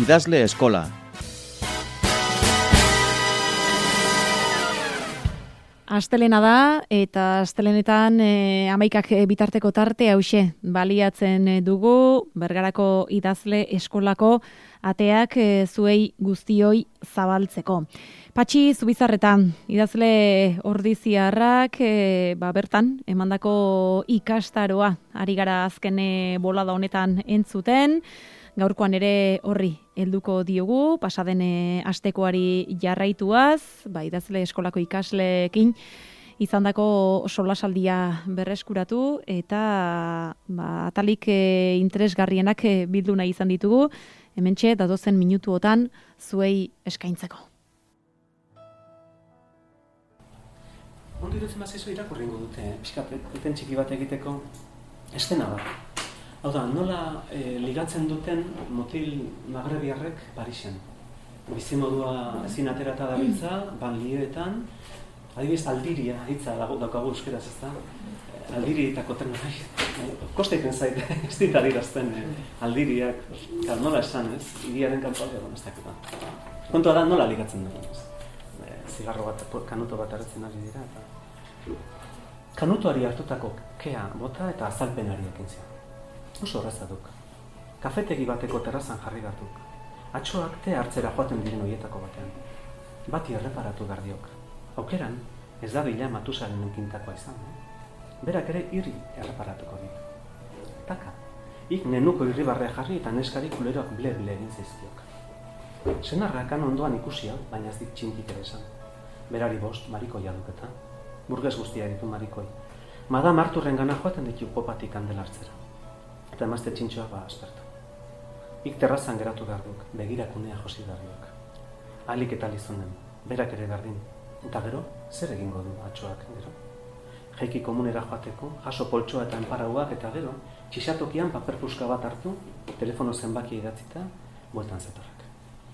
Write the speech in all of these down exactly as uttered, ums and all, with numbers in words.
Idazle Eskola. Astelena da, eta astelenetan e, hamaikak bitarteko tarte hauxe baliatzen dugu Bergarako Idazle Eskolako ateak e, zuei guztioi zabaltzeko. Patxi Zubizarreta, idazle ordiziarrak, e, ba, bertan, emandako ikastaroa, ari gara azken bolada honetan entzuten, gaurkoan ere horri helduko diogu, pasaden astekoari jarraituaz, ba, idazle eskolako ikasleekin izandako solasaldia berreskuratu eta ba, atalik e, interesgarrienak e, bildu nahi izan ditugu, hementxe datozen minutuotan zuei eskaintzeko. Ondo irutzen bazizu irakurringo dute, pixkat eten txiki bat egiteko estena bat. Hau da, nola e, ligatzen duten motil magrebiarrek Parisen. Bizimodua ezin aterata dabiltza, banlieetan, adibidez aldiria hitza daukagu euskeraz, ez da? Aldirietako terna nahi. Kosteiten zait, ez dit adirazten aldiriak, nola esan ez, hiriaren kanpoalde egon ez dakit. Kontua da, nola ligatzen duten ez. Zigarro bat, kanuto bat hartzen ari dira. Eta... Kanutoari hartutako kea bota eta azalpenari ekin zian. Oso horreza duk. Kafetegi bateko terrazan jarri batuk. Atxoak te hartzera joaten diren horietako batean. Bati erreparatu gardiok. Aukeran, ez da bila Matusaren enkintakoa izan. Eh? Berak ere irri erreparatuko dit. Taka, ik nenuko irribarrea jarri eta neskari kuleroak ble-ble egin zaizkiok. Senarrak han ondoan ikusi hau, baina ez dit txintik ere esan. Berari bost, marikoia duketa. Burgez guztia ditu marikoi. Madam Arturren gana joaten ditu popatik handela hartzera. Eta emazte txintxoa ba aspertu. Ik terrazan geratu behar duk, begirakunea josi garriok. Alik eta lizunen, berak ere berdin. Eta gero, zer egingo du atxoak gero? Jaiki komunera joateko, jaso poltsoa eta enparauak eta gero, txixatokian paperpuska bat hartu, telefono zenbaki idatzita, bueltan zetorrak.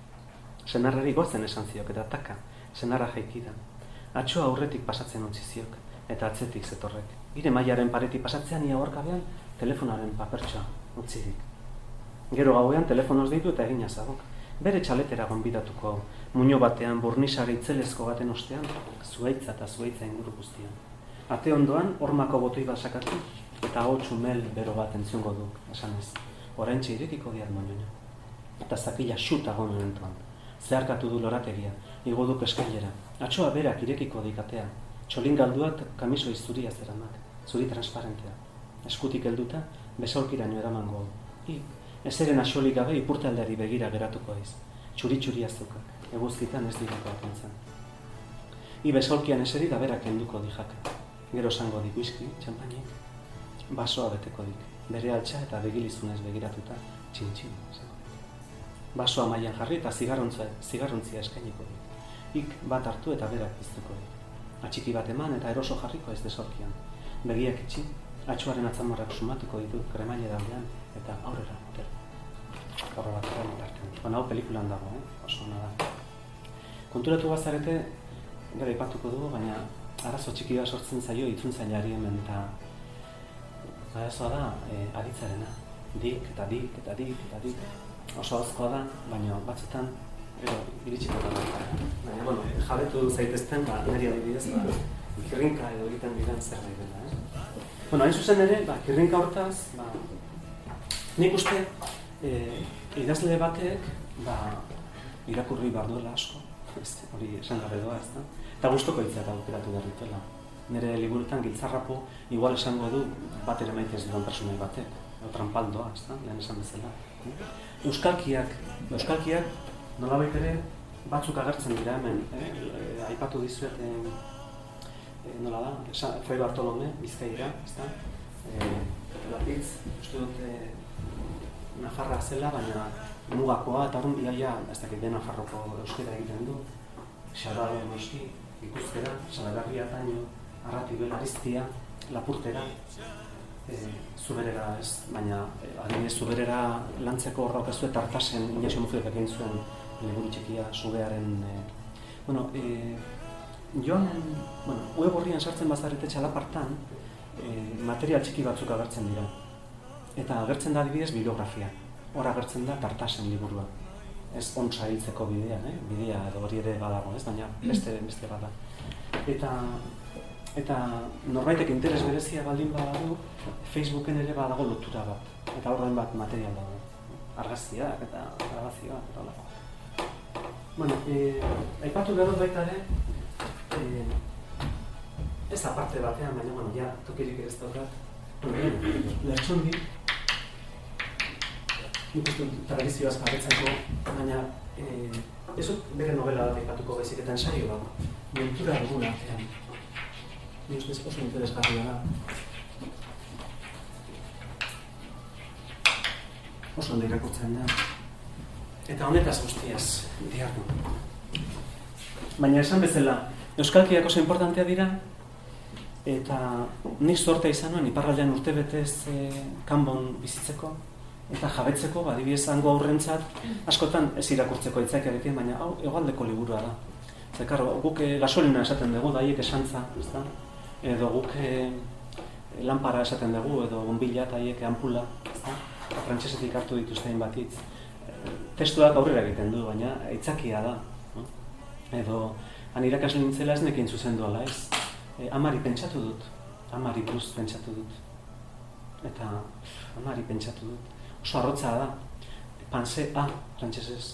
Senarrari gozen esan ziok eta taka, senarra jaiki da. Atxoa aurretik pasatzen utzi ziok, eta atzetik zetorrek. Ire mailaren paretik pasatzean ia horkabean, telefonaren papertxoa utzirik. Gero gauean telefonoz ditu eta egina zagok. Bere txaletera gonbidatuko, muño batean, burnisare itzelezko baten ostean, zuaitza eta zuaitza inguru guztian. Ate ondoan, hormako botoi bat sakatu, eta hau txumel bero bat entzungo duk, esanez. Oraintxe irekiko diat moñoina. Eta zakila xuta gomen entuan. Zeharkatu du lorategia, igo duk eskailera. Atxoa berak irekiko dikatea. Txolin galduak kamiso izuria zeramak, zuri transparentea. Eskutik helduta, besaulkiraino eramango. Ik, ezeren axolik gabe ipurtaldeari begira geratuko aiz. Txuri-txuri azukak, eguzkitan ez dirako atentzen. I besaulkian eseri da berak helduko dijak. Gero esango dik whisky, txampainik. Basoa beteko dik, bere altxa eta begilizunez begiratuta, txin-txin. Basoa mailan jarri eta zigarrontzia eskainiko dik. Ik bat hartu eta berak piztuko dik. Atxiki bat eman eta eroso jarriko ez desorkian. Begiak itxi, atxoaren atzamarrak sumatuko ditut kremaile daldean eta aurrera motel. Horra bat gara motarten. Hau pelikulan dago, eh? Oso hona da. Konturatu bazarete, gara ipatuko dugu, baina arazo txiki bat sortzen zaio itzuntzaileari hemen eta arazoa da e, aditzarena. Dik eta dik eta dik eta dik. Oso hauzkoa da, baina batzutan Ero, iritsiko da. Baina, bueno, jabetu zaitezten, ba, niri adibidez, ba, kirrinka edo egiten diren zer nahi dela, eh? Bueno, hain zuzen ere, ba, kirrinka hortaz, ba, nik uste, e, idazle batek, ba, irakurri behar duela asko, ez, hori esan gabe doa, ez da? Eta gustoko hitzak aukeratu behar dituela. Nire liburutan giltzarrapo, igual esango du, bat ere maitez dudan personai batek, edo trampaldoa, ez da? Lehen esan bezala. Euskalkiak, euskalkiak, nolabait ere batzuk agertzen dira hemen, eh? E, aipatu dizuet, e, e, nola da, Fray Bartolome, Bizkaira, ez da? E, Lapitz, uste dut e, Nafarra zela, baina mugakoa eta horren biaia, ez dakit de Nafarroko euskera egiten du, Xarrago noski, Gipuzkera, Salagarria, Taino, Arratibel, Ariztia, Lapurtera, e, Zuberera ez, baina e, adinez Zuberera lantzeko horra okazu eta Artasen Inaxio Mujilek egin zuen liburu txikia sugearen e, bueno, e, joan, bueno, web horrian sartzen bazarete txalapartan e, material txiki batzuk agertzen dira eta agertzen da adibidez bibliografia, hor agertzen da Tartasen liburua ez ontsa hiltzeko bidea, eh? Bidea edo hori ere badago, ez? Baina beste, beste bada. Eta, eta norbaitek interes berezia baldin badadu, Facebooken ere badago lotura bat. Eta horrein bat material dago. Argazkiak eta grabazioak eta holako. Bueno, eh, aipatu behar dut baita ere, eh, ez aparte batean, baina, bueno, ja, tokirik ez daukat. Lertxundi, nik uste dut tradizioaz jabetzeko, baina eh, ez dut bere novela bat aipatuko baizik eta ensaio bat, mentura dugun artean. Nik uste oso interesgarria da. Oso ondo irakurtzen da. Eta honetaz guztiaz, diardu. Baina esan bezala, euskalkiak oso importantea dira, eta nik zortea izan nuen, iparraldean urte betez eh, kanbon bizitzeko, eta jabetzeko, adibidez hango aurrentzat, askotan ez irakurtzeko aitzakiarekin, baina hau hegoaldeko liburua da. Zekar, guk eh, gasolina esaten dugu, daiek esantza, ezta? Edo guk eh, lanpara esaten dugu, edo bombilla, daiek ampula, ezta? Frantsesetik hartu dituztein bat hitz. Testuak aurrera egiten du, baina aitzakia da. No? Edo, han irakasle nintzela ez nekin zuzenduala, ez? E, amari pentsatu dut, amari buruz pentsatu dut. Eta amari pentsatu dut. Oso arrotza da, panse a, frantsesez.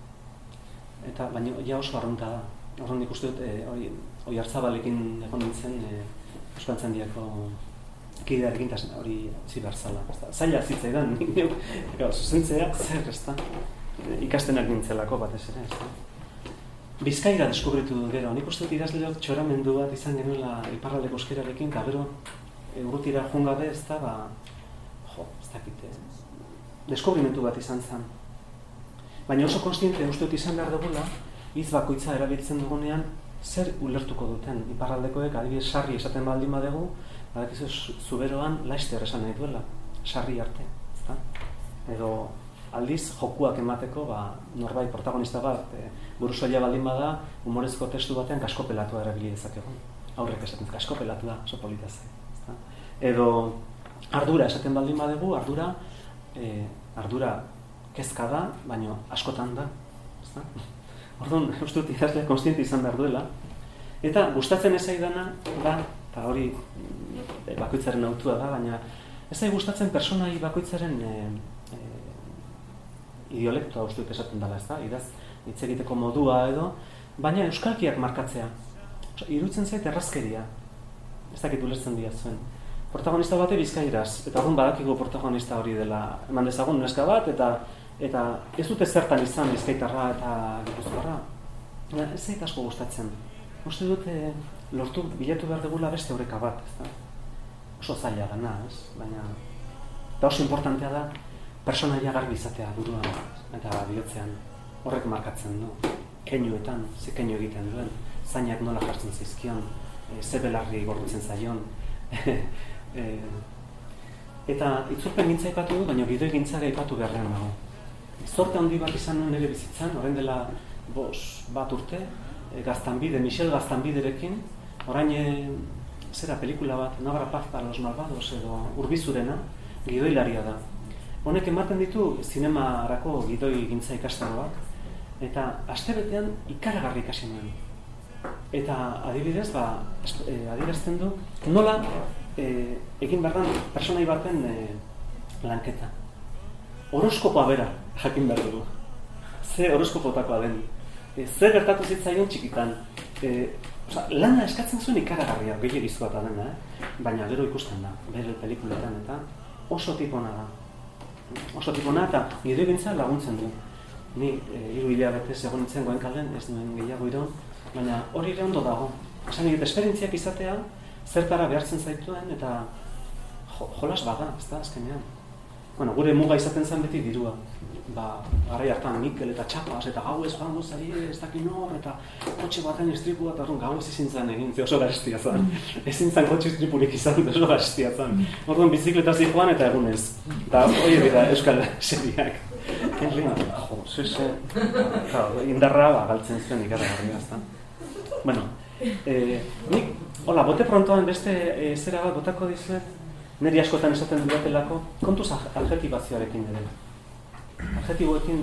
Eta baina ja oso arrunta da. Horren ikuste dut, e, oi, oi hartzabalekin egon nintzen, e, Euskaltzaindiako kidearekin hori zibarzala. Zaila zitzaidan, zuzentzea, zer, ez da? Ikastenak nintzelako batez ere, ez da? Bizkaira deskubritu dut gero, nik uste dut idazleok txoramendu bat izan genuela iparraldeko euskerarekin, eta gero urrutira joan gabe, ez da, ba, jo, ez dakite, deskubrimentu bat izan zen. Baina oso konstiente uste dut izan behar dugula, hitz bakoitza erabiltzen dugunean, zer ulertuko duten iparraldekoek, adibidez sarri esaten baldin badegu, badakizu zuberoan laister esan nahi duela, sarri arte, ezta? Edo aldiz jokuak emateko, ba, norbait protagonista bat, e, burusoila baldin bada, humorezko testu batean kaskopelatua erabili dezakegu. Aurrek esaten, kaskopelatua, oso polita zen, ezta? Edo ardura esaten baldin badegu, ardura, e, ardura kezka da, baina askotan da, ezta? Orduan, uste dut idazle konstiente izan behar duela. Eta gustatzen ez zaidana da, eta hori e, bakoitzaren autua da, baina ez zai gustatzen pertsonai bakoitzaren e, e, idiolektoa uste dut esaten dela, ez da? Idaz, hitz egiteko modua edo, baina euskalkiak markatzea. Iruditzen zait errazkeria. Ez dakit ulertzen dira zuen. Protagonista bate bizkairaz, eta orduan badakigu protagonista hori dela, eman dezagun neska bat, eta eta ez dute zertan izan bizkaitarra eta gipuzkoarra. Ez zait asko gustatzen. Uste dute lortu bilatu behar dugula beste oreka bat, ez da? Oso zaila gana, ez? Baina, eta oso importantea da pertsonaia garbi izatea buruan eta bihotzean. Horrek markatzen du. Keinuetan, ze keinu egiten duen, zainak nola jartzen zizkion, e, ze belarri gorritzen zaion. e, eta itzulpen gintza ipatu du, baina gidoi gintza ipatu beharrean dago. Zorte handi bat izan nuen ere bizitzan, orain dela bos bat urte, e, Gaztanbide, Michel Gaztanbiderekin, orain e, zera pelikula bat, No habrá paz para los malvados edo Urbizurena, gidoilaria da. Honek ematen ditu zinemarako gidoi gintza ikastaroak, eta astebetean ikaragarri ikasi nuen. Eta adibidez, ba, e, adierazten du, nola e, egin behar den pertsonai baten e, lanketa. Horoskopoa bera jakin behar dugu. Ze horoskopotakoa den. E, ze gertatu zitzaion txikitan. E, oza, lana eskatzen zuen ikaragarria, gehiagizu bat dena, eh? Baina gero ikusten da, bere pelikuletan, eta oso tipona da. Oso tipona eta gidoi gintza laguntzen du. Ni e, hiru hilabetez egon nintzen Goenkalen, ez nuen gehiago iraun, baina hori ere ondo dago. Esan egit, esperientziak izatea, zertara behartzen zaituen, eta jo, jolas bada, ez da, azkenean. Bueno, gure muga izaten zen beti dirua. Ba, garai hartan Mikel eta Txapas, eta gau ez joango zari, ez dakin hor, eta kotxe baten istripu bat, orduan gau ez izin zen egin, ze oso garestia zen. Ezin zen kotxe istripurik izan, oso garestia zen. Orduan bizikletaz joan eta egunez. Eta hori dira euskal seriak. Enrin, jo, zeze, indarra galtzen zuen ikaragarria, ezta. Bueno, eh, nik, hola, bote prontoan beste eh, zera bat botako dizuet, niri askotan esaten dudatelako, kontuz adjetibazioarekin ere. Adjetiboekin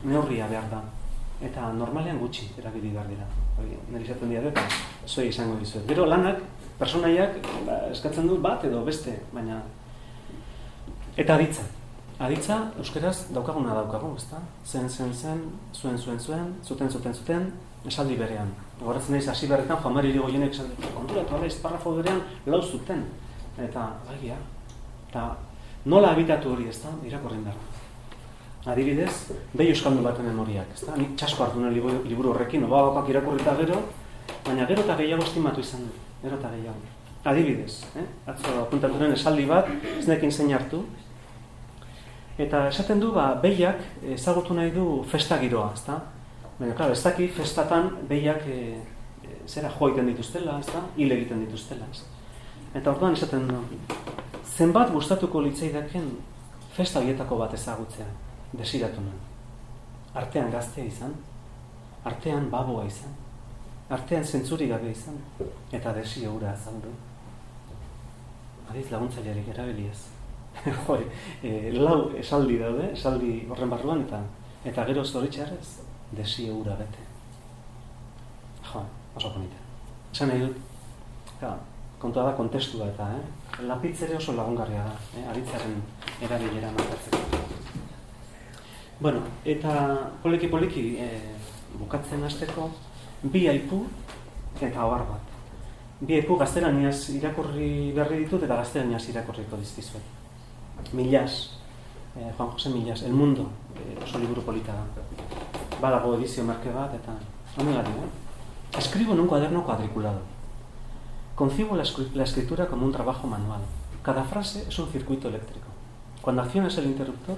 neurria behar da. Eta normalean gutxi erabili behar dira. Nire izaten dira eta zuei izango dizuet. Gero lanak, personaiak ba, eskatzen du bat edo beste, baina... Eta aditza. Aditza, euskeraz daukaguna daukagu, ezta? Zen, zen, zen, zuen, zuen, zuen, zuten, zuten, zuten, esaldi berean. Goratzen naiz hasi berretan, Juan Mari Irigoyenek esan dut, konturatu ala, parrafo berean lau zuten. Eta, baigia, eta nola habitatu hori, ezta? Irakurri behar. Adibidez, behi euskaldu baten memoriak, ezta? Nik txasko hartu nuen liburu horrekin, oba bapak irakurrita gero, baina gero eta gehiago estimatu izan du, gero eta gehiago. Adibidez, eh? Atzo apuntatu nuen esaldi bat, ez nekin zein hartu, eta esaten du, ba, behiak ezagutu nahi du festa giroa, ezta? Baina, klaro, ez daki festatan behiak e, e, zera jo egiten dituztela, ezta? Hil egiten dituztela, ez? Eta orduan esaten du, zenbat gustatuko litzaidaken festa horietako bat ezagutzea, desiratu nuen. Artean gaztea izan, artean baboa izan, artean zentzuri gabe izan, eta desio hura azaldu. Adiz laguntzailerik erabiliez. Jo, e, lau esaldi daude, esaldi horren barruan, eta eta gero zoritxarrez, desio hura bete. Jo, oso bonita. Esan nahi dut, ja, kontua da kontestua eta, eh? Lapitz ere oso lagungarria da, eh? Aditzaren erabilera markatzeko. Bueno, eta poliki-poliki eh, bukatzen hasteko, bi aipu eta ohar bat. Bi aipu gaztelaniaz irakurri berri ditut eta gaztelaniaz irakurriko dizkizuet. Millás, eh, Juan José Millás, El Mundo, eh, oso liburu polita da. Badago edizio marke bat eta honegari, eh? Escribo en un cuaderno cuadriculado. Concibo la, la escritura como un trabajo manual. Cada frase es un circuito eléctrico. Cuando accionas el interruptor,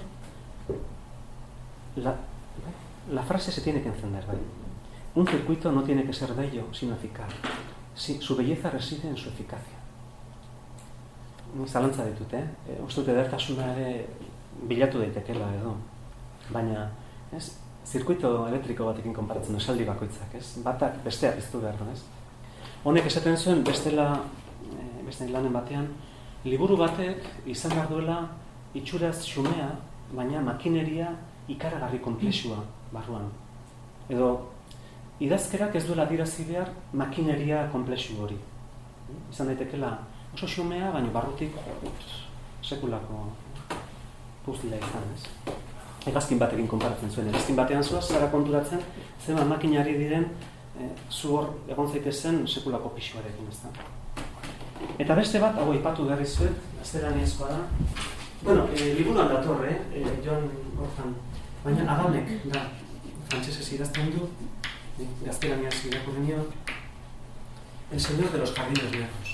la, la frase se tiene que encender, ¿vale? Un circuito no tiene que ser bello, sino eficaz. Sí, su belleza reside en su eficacia. Zalantza ditut, eh? Uste dut edertasuna ere bilatu daitekela edo. Baina, ez? Zirkuito elektriko batekin konparatzen esaldi bakoitzak, ez? Batak bestea piztu behar du, ez? Honek esaten zuen bestela, e, beste lanen batean, liburu batek izan behar duela itxuraz xumea, baina makineria ikaragarri konplexua barruan. Edo, idazkerak ez duela adirazi behar makineria konplexu hori. Izan daitekela oso xumea, baina barrutik sekulako puzlea izan, ez? Egazkin batekin konparatzen zuen. Egazkin batean zuaz, zara konturatzen, zema makinari diren e, zu hor egon zaitezen sekulako pixuarekin, ez da. Eta beste bat, hau aipatu berri zuet, gaztelaniazkoa da. Bueno, e, liburuan datorre, eh? e, Joan hortan, baina Adamek da, frantsesez idazten du, gaztelaniaz irakurri nio, El Señor de los Jardines Negros.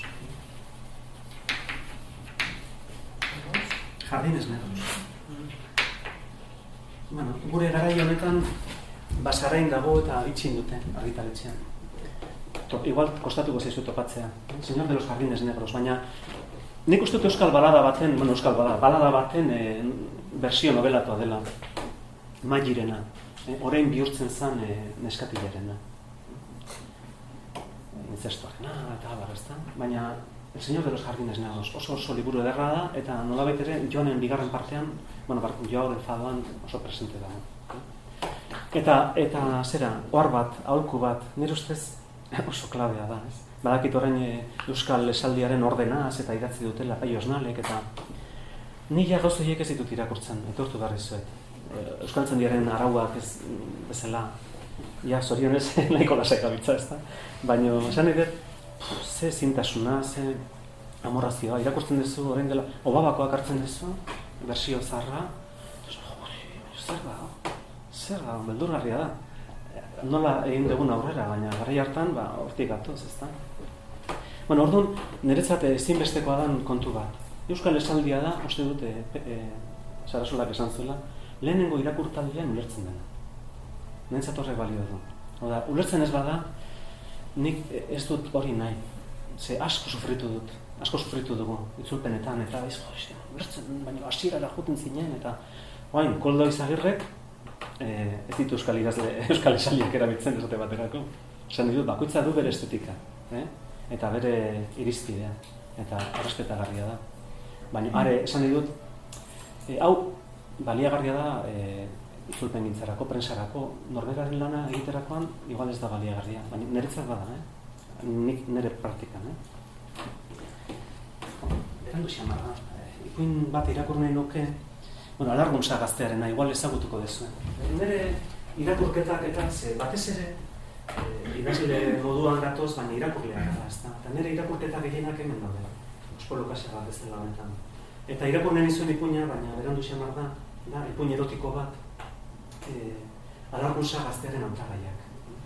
Jardines Negros. Bueno, gure garai honetan basarrain dago eta itxin dute argitaletxean. Igual kostatuko zaizu topatzea. El Señor de los Jardines Negros, baina nik uste dut euskal balada baten, bueno, euskal balada, balada baten e, versio nobelatua dela. Magirena, e, orain bihurtzen zen e, neskatilarena. Intzestuarena eta abar, ezta? Baina El Señor de los Jardines Negros oso oso liburu ederra da eta nolabait ere Joanen bigarren partean, bueno, Joao del Fadoan oso presente dago. Eta eta zera, ohar bat, aholku bat, nire ustez oso klabea da, ez? Badakit orain euskal esaldiaren ordenaz eta idatzi dutela Pai Osnalek eta ni ja gauza horiek ez ditut irakurtzen, etortu berri zuet. Euskaltzaindiaren arauak ez bezala ja zorionez nahiko lasai gabiltza, ezta? Baina esan nahi dut ze zintasuna, ze amorrazioa, irakurtzen duzu, orain dela, obabakoak hartzen duzu, bersio zarra, zer da, zer da, beldurgarria da. Nola egin dugun aurrera, baina garri hartan, ba, hortik gatoz, ezta? Bueno, orduan, niretzat ezinbestekoa dan kontu bat. Euskal esaldia da, uste dute, e, Sarasolak esan zuela, lehenengo irakurtaldian ulertzen dena. Niretzat horrek balio du. Oda, ulertzen ez bada, nik ez dut hori nahi. Ze asko sufritu dut, asko sufritu dugu, itzulpenetan, eta ez, jo, ulertzen, baina hasierara joten zinen, eta oain, Koldo Izagirrek, eh, ez ditu euskal idazle, euskal esaliak erabiltzen ezote baterako. Esan ditut, bakoitza du bere estetika, eh? Eta bere irizpidea, eta errespetagarria da. Baina, are, esan ditut, eh, hau, baliagarria da, eh, itzulpen gintzarako, prensarako, norberaren lana egiterakoan, igual ez da baliagarria, baina niretzat bada, eh? Nik nire praktikan, eh? Berandu xamarra, ipuin bat irakur nahi nuke, bueno, alarguntza gaztearena, igual ezagutuko dezu. Nire irakurketak eta ze, batez ere, e, idazle moduan gatoz, baina irakurlea gara, ez da. Eta nire irakurketak gehienak hemen daude, ospolokasea bat ez dela honetan. Eta irakur nahi nizuen ipuina, baina berandu xamar da, da, ipuin erotiko bat, e, alarguntza gaztearen hautagaiak.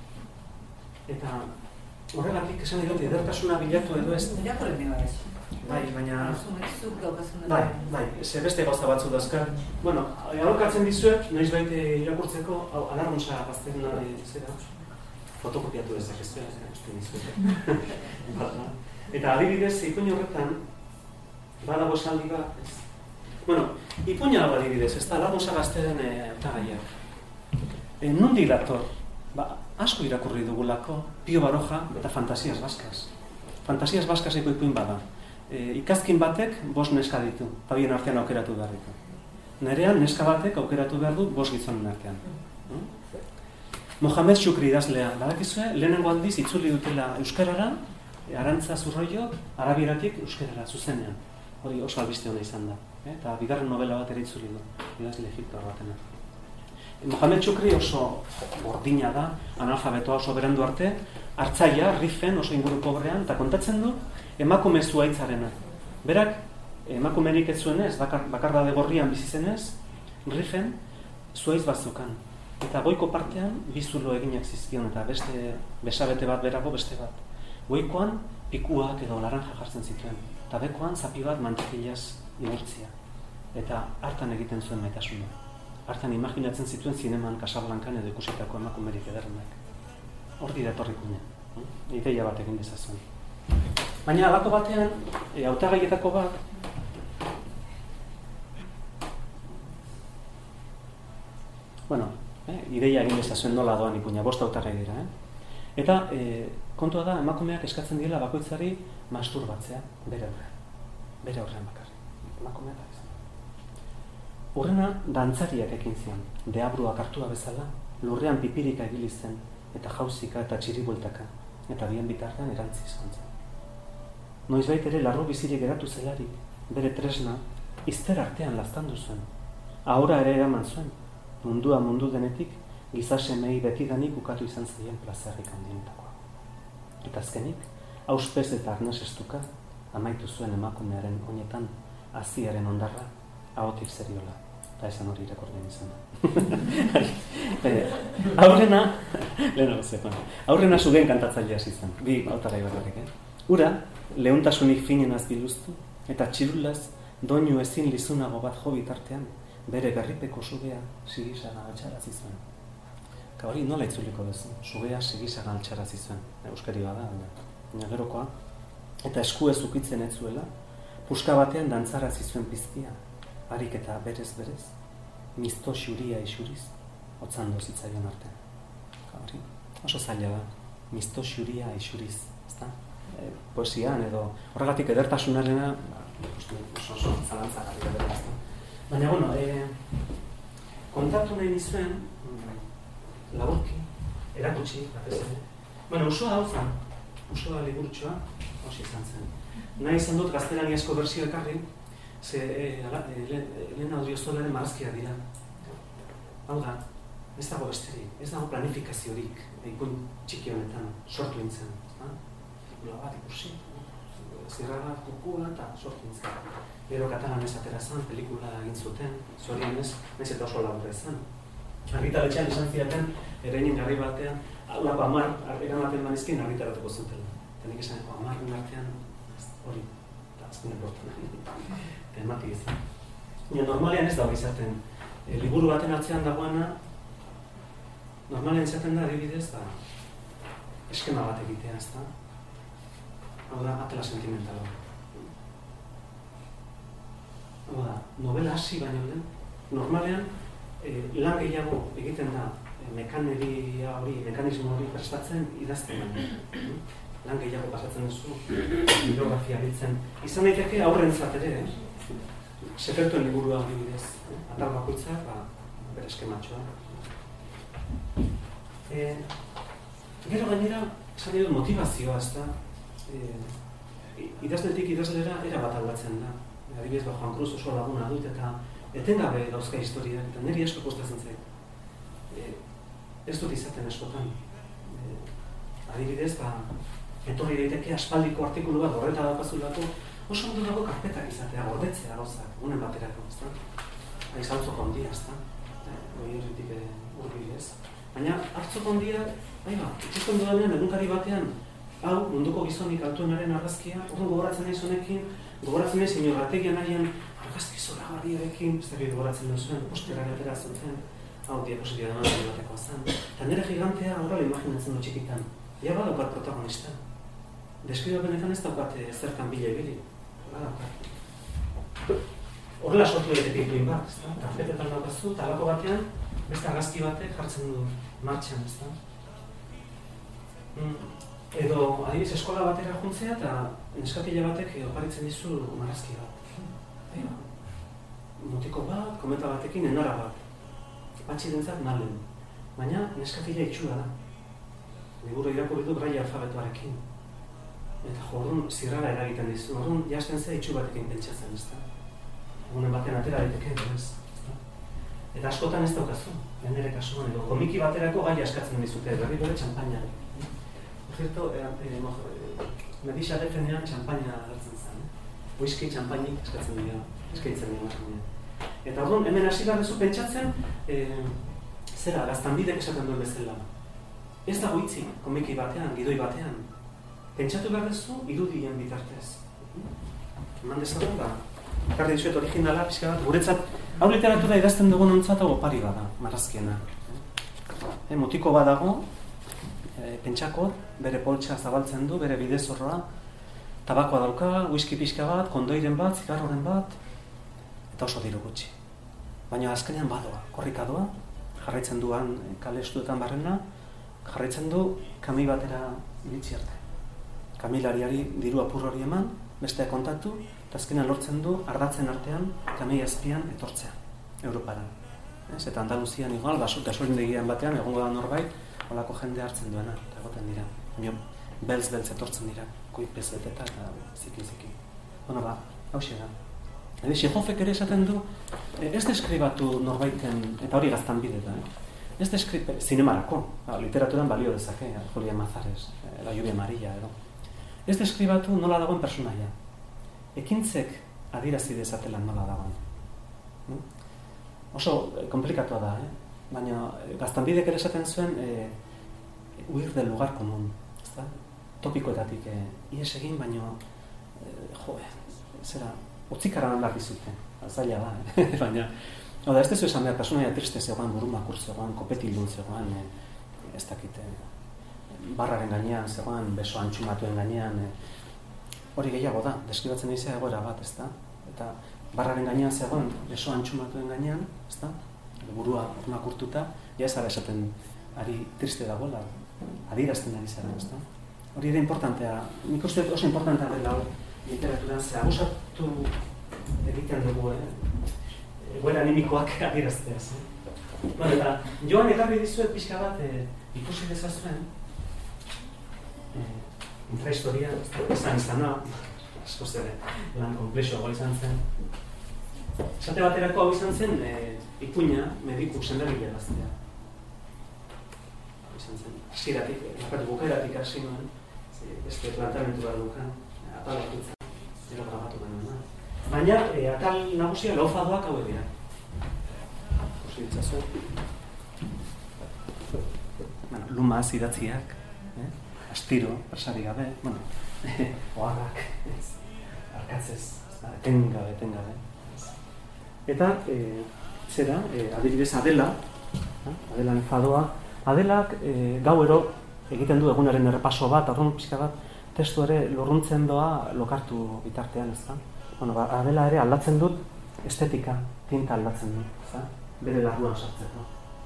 Eta horregatik esan nahi dut, edertasuna bilatu edo ez. Irakurri nahi ez. Bai, baina... Zuk daukazuna. Bai, bai, ze beste gauza batzu dazkar. Bueno, alokatzen dizuet, noiz baite irakurtzeko, hau, alarguntza gaztearen zera, fotokopiatu ezak ez dira, uste dizuet. Eta adibidez, ipuin horretan, badago esaldi bat, ez. Bueno, ipuina dago adibidez, ez da, alarguntza gaztearen hautagaiak. E, nondik dator? Ba, asko irakurri dugulako, Pio Baroja eta Fantasias Baskaz. Fantasias Baskazeko ipuin bada. E, ikazkin batek bost neska ditu, eta bien artean aukeratu behar ditu. Nerean neska batek aukeratu behar du bost gizonen artean. Hmm? Mohamed Shukri idazlea, badakizue, lehenengo aldiz itzuli dutela euskarara, Arantza Zurroio, arabieratik euskarara, zuzenean. Hori oso albiste hona izan da. Eh? Eta bigarren novela bat ere itzuli du, idazle egiptoar batena. Mohamed Shukri oso gordina da, analfabetoa oso berandu arte, hartzaia, rifen, oso inguru pobrean, eta kontatzen du, emakume zuaitzarena. Berak, emakumerik ez zuenez, bakar, bakardade gorrian bizi zenez, rifen, zuaiz bat zukan. Eta goiko partean, bi zulo eginak zizkion, eta beste, besabete bat berago beste bat. Goikoan, pikuak edo laranja jartzen zituen. Eta bekoan, zapi bat mantekilaz igurtzia. Eta hartan egiten zuen maitasuna. Hartan imaginatzen zituen zineman Casablancan edo ikusitako emakumerik ederrenak. Horti datorrikuña. Ideia bat egin dezazuen. Baina alako batean, e, hautagaietako bat, bueno, eh, ideia egin dezazuen nola doan ipuina, bost hautagai dira, eh? Eta e, kontua da, emakumeak eskatzen diela bakoitzari masturbatzea bere aurrean. Bere aurrean bakarrik. Emakumeak da izan. Horrena, dantzariak ekin zion, deabruak hartua bezala, lurrean pipirika ibili zen, eta jauzika eta txiribueltaka, eta bien bitartean erantziz zen. Noizbait ere larru bizirik geratu zelarik, bere tresna, izter artean laztandu zuen. Ahora ere eraman zuen, mundua mundu denetik, gizasemei betidanik ukatu izan zaien plazerrik handienetakoa. Eta azkenik, auspez eta arnaz estuka, amaitu zuen emakumearen oinetan, aziaren ondarra, ahotik zeriola. Eta esan hori irakordean izan da. Aurrena, lehenago zepan, aurrena zugeen kantatzailea izan, bi hautagai bakarrik, eh? Ura, lehuntasunik finenaz biluztu, eta txirulaz, doinu ezin lizunago bat jo bitartean, bere garripeko sugea sigisaga altxarazi zuen. Ka hori nola itzuliko duzu, sugea sigisaga altxarazi zuen, euskari bada, baina gerokoa, eta esku ez ukitzen ez zuela, puska batean dantzarazi zuen piztia, harik eta berez-berez, misto xuria isuriz, otzando zitzaion artean. Ka hori, oso zaila da, misto xuria isuriz, ezta? E, poesian edo horregatik edertasunarena oso oso zalantzagarri da. Baina, bueno, e, kontatu nahi nizuen, laburki, erakutsi, batez ere. Bueno, osoa hau zen, osoa liburutxoa, hausi izan zen. Nahi izan dut gaztelaniazko berzio ekarri, ze e, lehen Odriozolaren marrazkiak dira. Hau da, ez dago besterik, ez dago planifikaziorik, ipuin txiki honetan, sortu nintzen. Pelikula bat ikusi, zirra bat, kukua eta sortu nintzen. Gero katalanez atera zen, pelikula egin zuten, zorionez, nahiz eta oso laburra izan. Argitaletxean izan zidaten, ereinen garri batean, lako amar, eramaten banizkin argitaratuko zutela. Eta nik esaneko amarren artean, hori, eta azkunen bortan. Eta emati izan. Ja, normalean ez dago izaten, e, liburu baten atzean dagoena, normalean izaten da adibidez, da, eskema bat egitea, ez da? Hau da, atela sentimentala. Hau da, novela hasi baino den, normalean, e, lan gehiago egiten da, e, mekaneria hori, mekanismo hori prestatzen idazten baino. Lan gehiago pasatzen duzu, bibliografia biltzen. Izan daiteke aurrentzat ere, eh? Sefertuen liburua adibidez, atal bakoitzak, ba, bere eskematxoa. E, gero gainera, esan dut motivazioa, ez da, e, idazletik idazlera era bat aldatzen da. Adibidez, ba, Juan Cruz oso laguna dut eta etengabe dauzka historiak, eta niri asko kostatzen zait. E, ez dut izaten askotan. E, adibidez, ba, etorri daiteke aspaldiko artikulu bat horreta daukazulako, oso ondo dago karpetak izatea, gordetzea gauzak, unen baterako, ez da? Aiz hartzoko ondia, ez da? Hori horretik urbilez. Baina, hartzoko ondia, bai ba, itxesten dudanean, egunkari batean, hau, munduko gizonik altuenaren argazkia, orduan gogoratzen nahi zonekin, gogoratzen nahi zinio rategian nahian, argazki zoragarriarekin, ez dakit gogoratzen nahi zuen, postera gatera zuten, hau diapositia da nahi batekoa zen. Eta nire gigantea horrela imaginatzen du txikitan. Ia badaukat protagonista. Deskribapenetan ez daukat zertan bila ibili. Badaukat. Horrela sortu eretetik duin bat, ez da? Karpetetan daukazu, talako batean, beste argazki batek jartzen du martxan, ez da? Mm. Edo, adibidez, eskola batera juntzea eta neskatila batek oparitzen dizu marrazki bat. Mutiko bat, kometa batekin, enara bat. Patxi dentzat malen. Baina neskatila itxura da. Liburu irakurri du braille alfabetoarekin. Eta jo, orduan zirrara eragiten dizu. Orduan jazten zea itxu batekin pentsatzen, ez da? Egunen batean atera daiteke, ez? Eta askotan ez daukazu, nire kasuan, edo komiki baterako gai askatzen dizute, berri bere txampaina. Por cierto, eh, eh, Medisa defenean txampaina hartzen zen. Whisky txampainik eskatzen dira, eskaintzen dira. Eta orduan, hemen hasi behar duzu pentsatzen, eh, zera, Gaztanbidek esaten duen bezala. Ez dago hitzik, komiki batean, gidoi batean. Pentsatu behar duzu, irudien bitartez. Eman dezagun da, ekarri dizuet originala, pixka bat, guretzat, hau literatura idazten dugun ontzat hau opari bada, marrazkiena. E, motiko badago, e, pentsako, bere poltsa zabaltzen du, bere bidezorroa, tabakoa dauka, whisky pixka bat, kondoiren bat, zigarroren bat, eta oso diru gutxi. Baina azkenean badoa, korrika doa, jarraitzen duan kale estuetan barrena, jarraitzen du kamei batera iritsi arte. Kamilariari diru apur hori eman, besteak kontatu, eta azkenean lortzen du ardatzen artean kamei azpian etortzea, Europara. Ez? Eta Andaluzian igual, basuta sorindegian batean, egongo da norbait, holako jende hartzen duena, eta egoten dira. Baina, belz-belz etortzen dira, koipez beteta eta ziki-ziki. Bueno, ba, hauxe da. Ede, Xehofek ere esaten du, ez deskribatu norbaiten, eta hori Gaztanbide da, eh? Ez deskribatu, zinemarako, literaturan balio dezake, Julia Mazares, La lluvia amarilla, edo. Ez deskribatu nola dagoen personaia. Ekintzek adirazi dezatela nola dagoen. Hmm? Oso komplikatua da, eh? Baina Gaztanbidek ere esaten zuen eh, huir del lugar komun, ezta? Topikoetatik eh, ihes egin, baina eh, jo, zera, utzikara behar dizute, zaila da, eh? Baina, oda, ez dezu esan behar, personaia triste zegoen, burumakur zegoen, kopetildun zegoen, eh, ez dakite, barraren gainean zegoen, beso antxumatuen gainean, eh, hori gehiago da, deskribatzen izia egoera bat, ez da? Eta barraren gainean zegoen, beso antxumatuen gainean, ez da? Burua urmakurtuta, ja ez ara esaten ari triste dagoela, adierazten ari zara, ez da? Hori ere importantea, nik uste oso importantea dela literaturan, ze abusatu egiten dugu, eh? Egoera animikoak adierazteaz, eh? Bueno, eta joan ekarri dizuet pixka bat eh, ikusi dezazuen, eh, intrahistoria, izan izana, askoz ere, lan komplexoago izan zen. Esate baterako hau izan zen, eh, ipuina mediku senderrile gaztea. Izan zen, hasieratik, lakatu bukaeratik hasi nuen, beste plantamentu bat dukan, atal bakitzen, zero grabatu genuen. Baina, eh, atal nagusia laufadoak hauek dira. Ikusi ditzazu. Bueno, lumaz idatziak, eh? Astiro, persari gabe, bueno, oharrak, arkatzez, etengabe, etengabe. Eta, eh, zera, eh, adibidez Adela, eh? Adelan fadoa, Adelak eh, gauero egiten du egunaren errepaso bat, arrun pixka bat, testu ere lurruntzen doa lokartu bitartean, ez da? Bueno, ba, Adela ere aldatzen dut estetika, tinta aldatzen dut, ez da? Bere larruan sartzeko.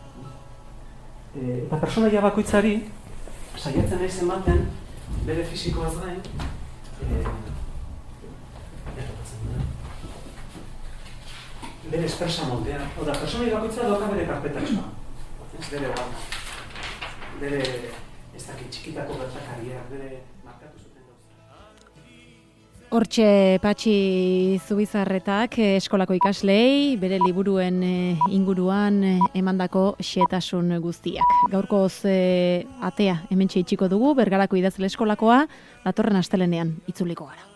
E, eta personaia bakoitzari, saiatzen naiz ematen, bere fisikoaz gain, e, bere espresa moldea. Hau da, persona bakoitza doka bere karpetatxoa. Ez bere hogan. Bere, ez dakit, txikitako gertakariak, bere markatu zuten gauza. Hortxe Patxi Zubizarretak eskolako ikaslei bere liburuen inguruan emandako xehetasun guztiak. Gaurkoz atea hementxe itxiko dugu, Bergarako Idazle Eskolakoa, datorren astelehenean itzuliko gara.